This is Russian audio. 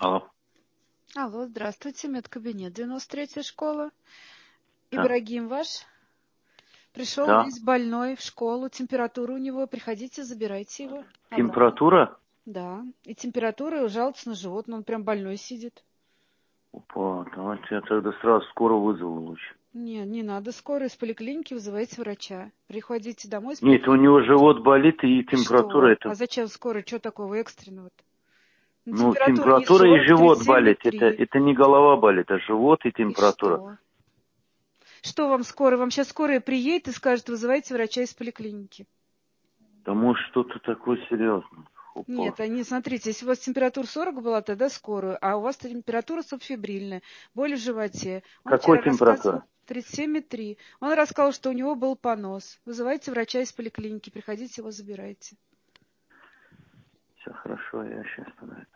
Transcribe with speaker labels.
Speaker 1: Алло.
Speaker 2: Алло, здравствуйте, медкабинет, 93-я школа.
Speaker 1: Да.
Speaker 2: Ибрагим ваш пришел
Speaker 1: Да.
Speaker 2: весь больной в школу, температура у него, приходите, забирайте его обратно.
Speaker 1: Температура?
Speaker 2: Да, и температура, и жалуется на живот, но он прям больной сидит.
Speaker 1: Опа, давайте я тогда сразу скоро вызову лучше.
Speaker 2: Не надо, скоро из поликлиники вызывайте врача. Приходите домой.
Speaker 1: Нет, у него живот болит и температура
Speaker 2: Что? А
Speaker 1: это...
Speaker 2: зачем скоро? Что такого экстренного-то? Ну,
Speaker 1: Ну,
Speaker 2: температура не
Speaker 1: температура и
Speaker 2: 40,
Speaker 1: живот болит.
Speaker 2: 37,3.
Speaker 1: Это не голова болит, а живот и
Speaker 2: И
Speaker 1: температура.
Speaker 2: что? Что вам скоро? Вам сейчас скорая приедет и скажет, вызывайте врача из поликлиники.
Speaker 1: Да может что-то такое серьезное. Опа.
Speaker 2: Нет, смотрите, если у вас температура 40 была, тогда скорую, а у вас температура субфибрильная, боль в животе. Он
Speaker 1: Какой
Speaker 2: вчера рассказывал
Speaker 1: температура?
Speaker 2: 37,3. Он рассказал, что у него был понос. Вызывайте врача из поликлиники, приходите его забирайте.
Speaker 1: Все хорошо, я сейчас тогда